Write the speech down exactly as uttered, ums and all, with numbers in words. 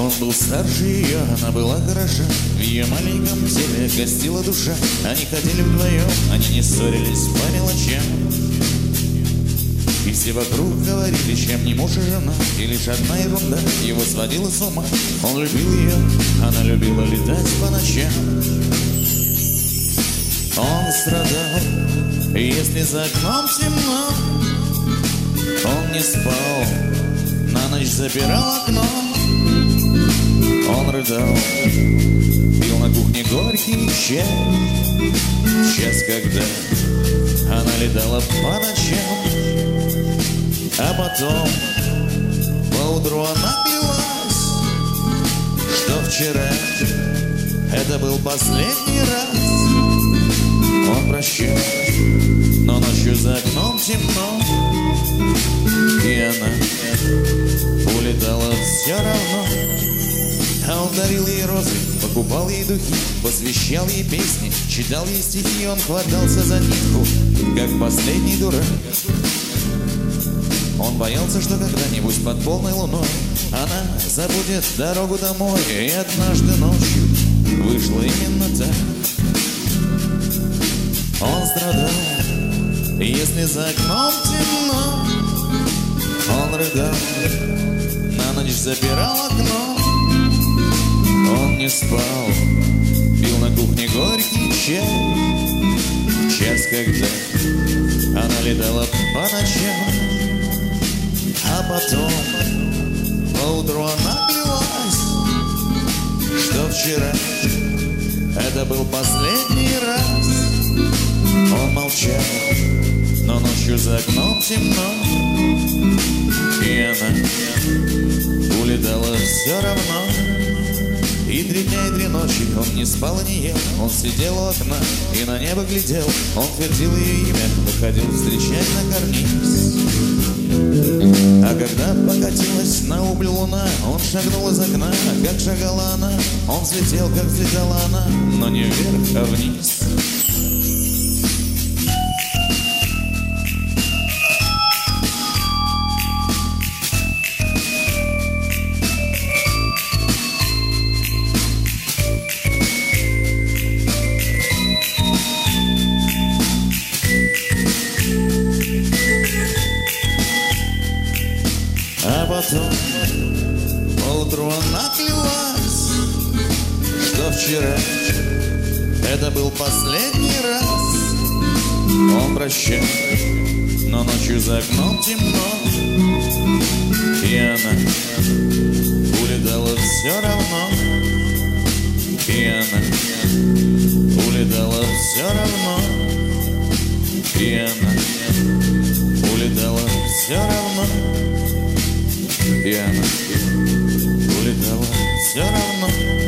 Он был старше ее, она была хороша. В ее маленьком теле гостила душа. Они ходили вдвоем, они не ссорились по мелочам. И все вокруг говорили, чем не муж и жена. И лишь одна ерунда его сводила с ума. Он любил ее, она любила летать по ночам. Он страдал, если за окном темно. Он не спал, на ночь запирал окно. Он рыдал, пил на кухне горький чай. Час, когда она летала по ночам. А потом поутру она клялась, что вчера это был последний раз. Он прощал, но ночью за окном темно. И она улетала все равно. А он дарил ей розы, покупал ей духи, посвящал ей песни, читал ей стихи. Он хватался за нитку, как последний дурак. Он боялся, что когда-нибудь под полной луной она забудет дорогу домой. И однажды ночью вышло именно так. Он страдал, если за окном темно. Он рыдал, на ночь запирал окно. Он не спал, пил на кухне горький чай. Час, когда она летала по ночам. А потом поутру она клялась, что вчера это был последний раз. Он молчал, но ночью за окном темно. И она улетала все равно. И три дня и три ночи он не спал и не ел. Он сидел у окна и на небо глядел. Он твердил ее имя, выходил встречать на карниз. А когда покатилась на убыль луна, он шагнул из окна, как шагала она. Он взлетел, как взлетала она, но не вверх, а вниз. А потом поутру она клялась, что вчера это был последний раз. Он прощал, но ночью за окном темно. И она улетала все равно. И она улетала все равно. И она улетала все равно. И она улетала все равно.